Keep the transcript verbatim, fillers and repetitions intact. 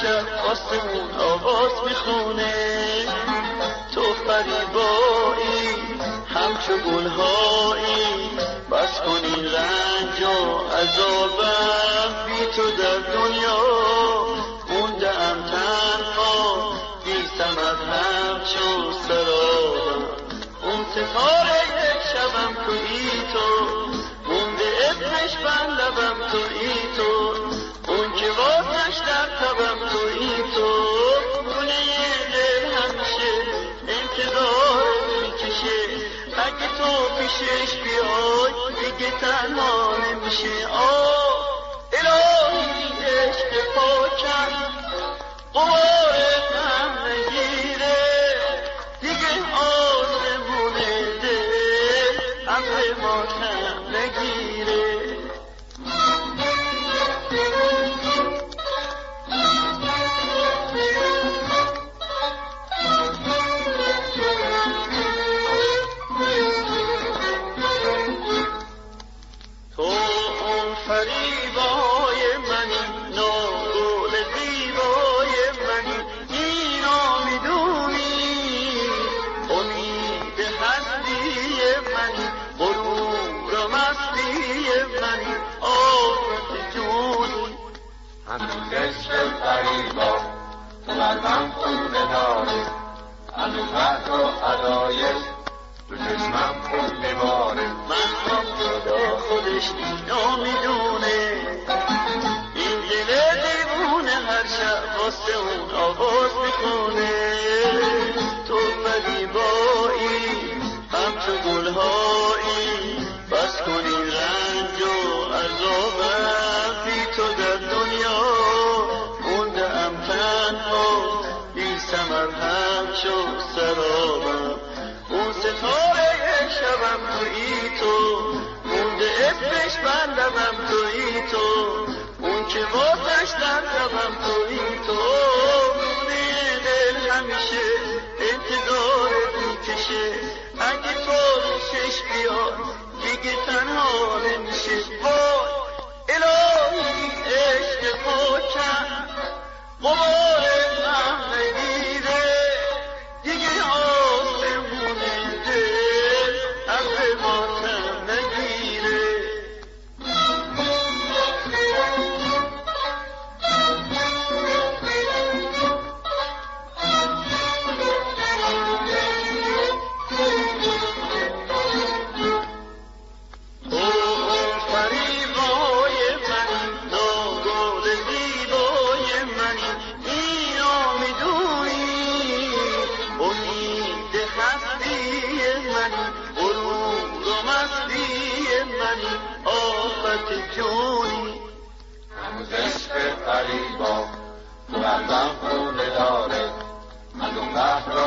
شب آسمون آواز میخونه، تو فریبایی همچو گلهایی، بس کنی رنج و عذابم، بی تو در دنیا مونده ام تنها، بی ثمر همچو سرابم. اون ستاره یک شبم تویی تو، مونده اسمش بر لبم تویی تو، اون که واسش در تبم تویی تو، خونه دل همیشه انتظار میکشه، اگه تو پیشش بیای دیگه تنها نمیشه. آه الهی عشق پاکم قوار غم نگیره، دیگه آسمون دل ابر ماتم نگیره. فریبای منی، ناگل زیبای منی، اینا میدونی امید هستی منی، غرور و مستی منی، آفت جونی. همین عشق فریبا تو قلبم خونه داره، از اون قدر و ادایش تو چشمم خون میباره. من هم خدا خودش اینا میدونه، این دل دیوونه هر شب واسه اون آواز میکنه، تو فریبایی همچو گلهایی، بس کنی رنج و عذابم، بی تو در دنیا مونده ام تنها، بی ثمر همچو سرابم. اون ستاره شبم تویی تو، مونده اسمش بر لبم تویی تو، اون که واسش در لبم تویی تو، خونه دل همیشه انتظارت میکشه، اگه تو پیشش بیای دیگه تنها نمیشه. وای الهی عشق پاکم قوار غم نگیره، دیگه آسمون دل ابر ماتم نگیره. آفت جونی. هنوز عشق فریبا تو قلبم خونه داره، از اون قهر